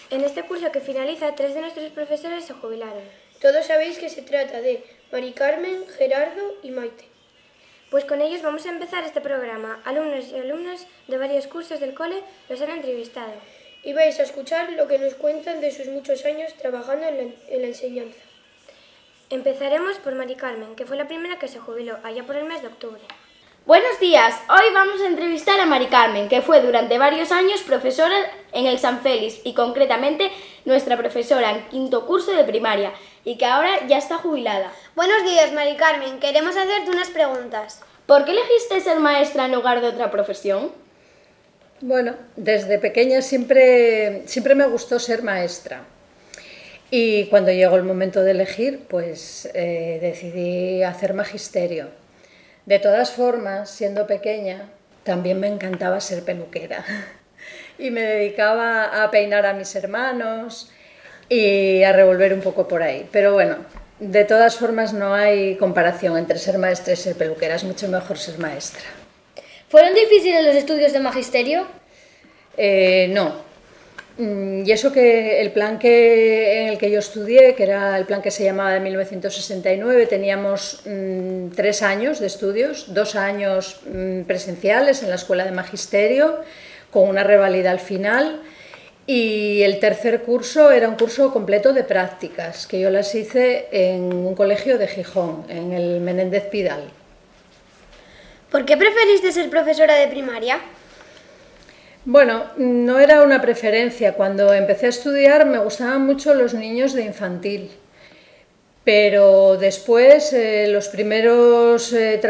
En este curso que finaliza, 3 de nuestros profesores se jubilaron. Todos sabéis que se trata de Mari Carmen, Gerardo y Maite. Pues con ellos vamos a empezar este programa. Alumnos y alumnas de varios cursos del cole los han entrevistado. Y vais a escuchar lo que nos cuentan de sus muchos años trabajando en la enseñanza. Empezaremos por Mari Carmen, que fue la primera que se jubiló allá por el mes de octubre. Buenos días, hoy vamos a entrevistar a Mari Carmen, que fue durante varios años profesora en el San Félix y concretamente nuestra profesora en quinto curso de primaria y que ahora ya está jubilada. Buenos días, Mari Carmen, queremos hacerte unas preguntas. ¿Por qué elegiste ser maestra en lugar de otra profesión? Bueno, desde pequeña siempre me gustó ser maestra. Y cuando llegó el momento de elegir, pues decidí hacer magisterio. De todas formas, siendo pequeña, también me encantaba ser peluquera. Y me dedicaba a peinar a mis hermanos y a revolver un poco por ahí. Pero bueno, de todas formas no hay comparación entre ser maestra y ser peluquera. Es mucho mejor ser maestra. ¿Fueron difíciles los estudios de magisterio? No. Y eso que el plan en el que yo estudié, que era el plan que se llamaba de 1969, teníamos 3 años de estudios, 2 años presenciales en la escuela de magisterio, con una reválida al final, y el tercer curso era un curso completo de prácticas, que yo las hice en un colegio de Gijón, en el Menéndez Pidal. ¿Por qué preferiste ser profesora de primaria? Bueno, no era una preferencia. Cuando empecé a estudiar me gustaban mucho los niños de infantil, pero después los primeros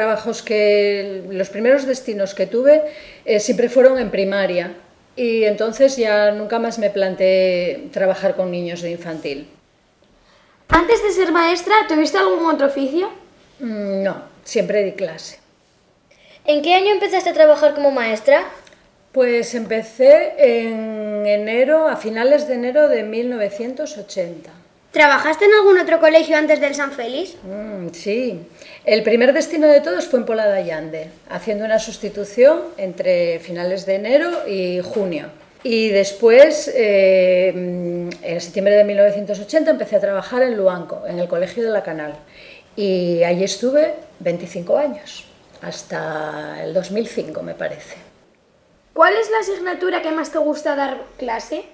destinos que tuve siempre fueron en primaria y entonces ya nunca más me planteé trabajar con niños de infantil. ¿Antes de ser maestra, tuviste algún otro oficio? No, siempre di clase. ¿En qué año empezaste a trabajar como maestra? Pues empecé a finales de enero de 1980. ¿Trabajaste en algún otro colegio antes del San Félix? Sí, el primer destino de todos fue en Pola de Allande, haciendo una sustitución entre finales de enero y junio. Y después, en septiembre de 1980, empecé a trabajar en Luanco, en el Colegio de la Canal. Y allí estuve 25 años, hasta el 2005 me parece. ¿Cuál es la asignatura que más te gusta dar clase?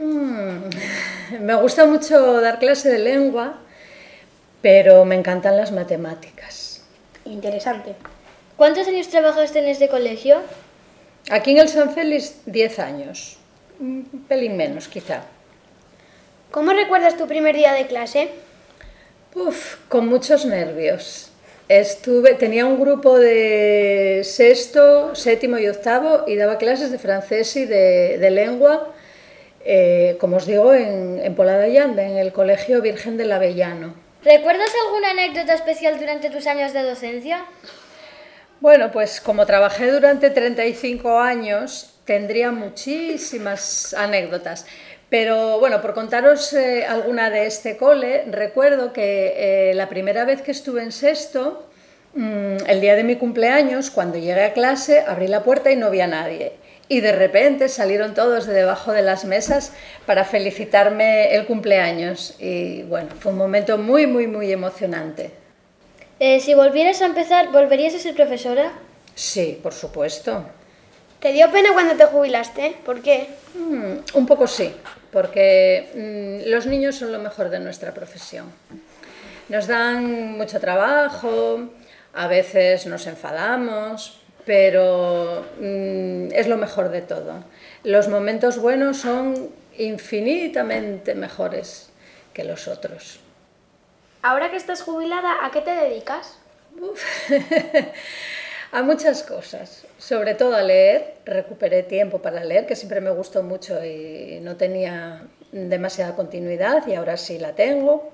Me gusta mucho dar clase de lengua, pero me encantan las matemáticas. Interesante. ¿Cuántos años trabajaste en este colegio? Aquí en el San Félix, 10 años. Un pelín menos, quizá. ¿Cómo recuerdas tu primer día de clase? Con muchos nervios. Tenía un grupo de sexto, séptimo y octavo y daba clases de francés y de lengua, como os digo, en Pola de Allande, en el Colegio Virgen del Avellano. ¿Recuerdas alguna anécdota especial durante tus años de docencia? Bueno, pues como trabajé durante 35 años, tendría muchísimas anécdotas. Pero bueno, por contaros alguna de este cole, recuerdo que la primera vez que estuve en sexto, el día de mi cumpleaños, cuando llegué a clase, abrí la puerta y no vi a nadie. Y de repente salieron todos de debajo de las mesas para felicitarme el cumpleaños. Y bueno, fue un momento muy, muy, muy emocionante. Si volvieras a empezar, ¿volverías a ser profesora? Sí, por supuesto. ¿Te dio pena cuando te jubilaste? ¿Por qué? Un poco sí, porque los niños son lo mejor de nuestra profesión. Nos dan mucho trabajo, a veces nos enfadamos, pero es lo mejor de todo. Los momentos buenos son infinitamente mejores que los otros. Ahora que estás jubilada, ¿a qué te dedicas? A muchas cosas, sobre todo a leer. Recuperé tiempo para leer, que siempre me gustó mucho y no tenía demasiada continuidad y ahora sí la tengo.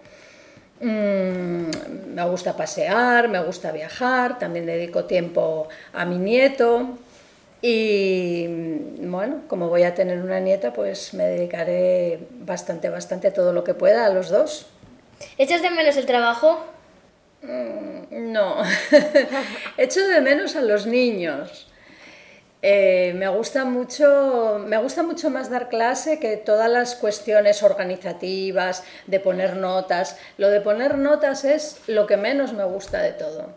Me gusta pasear, me gusta viajar, también dedico tiempo a mi nieto y bueno, como voy a tener una nieta, pues me dedicaré bastante todo lo que pueda a los dos. ¿Echas de menos el trabajo? No, echo de menos a los niños Me gusta mucho más dar clase que todas las cuestiones organizativas, de poner notas. Lo de poner notas es lo que menos me gusta de todo,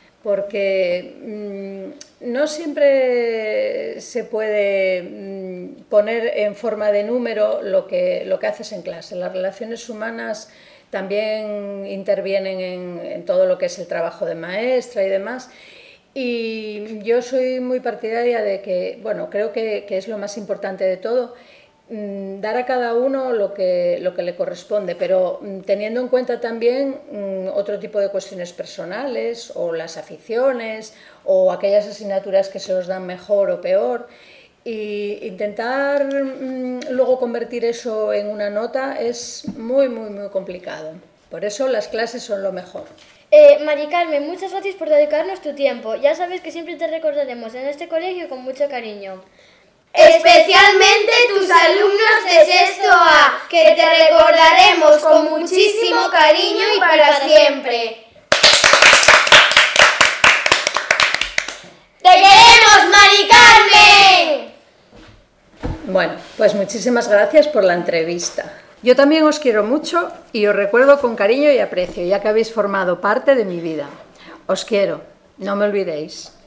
porque no siempre se puede poner en forma de número lo que haces en clase. Las relaciones humanas también intervienen en todo lo que es el trabajo de maestra y demás. Y yo soy muy partidaria de que, bueno, creo que es lo más importante de todo, dar a cada uno lo que le corresponde, pero teniendo en cuenta también otro tipo de cuestiones personales o las aficiones o aquellas asignaturas que se os dan mejor o peor, y intentar luego convertir eso en una nota es muy, muy, muy complicado. Por eso las clases son lo mejor. Mari Carmen, muchas gracias por dedicarnos tu tiempo. Ya sabes que siempre te recordaremos en este colegio con mucho cariño. Especialmente tus alumnos de sexto A, que te recordaremos con muchísimo cariño y para siempre. ¡Te queremos, Mari Carmen! Bueno, pues muchísimas gracias por la entrevista. Yo también os quiero mucho y os recuerdo con cariño y aprecio, ya que habéis formado parte de mi vida. Os quiero, no me olvidéis.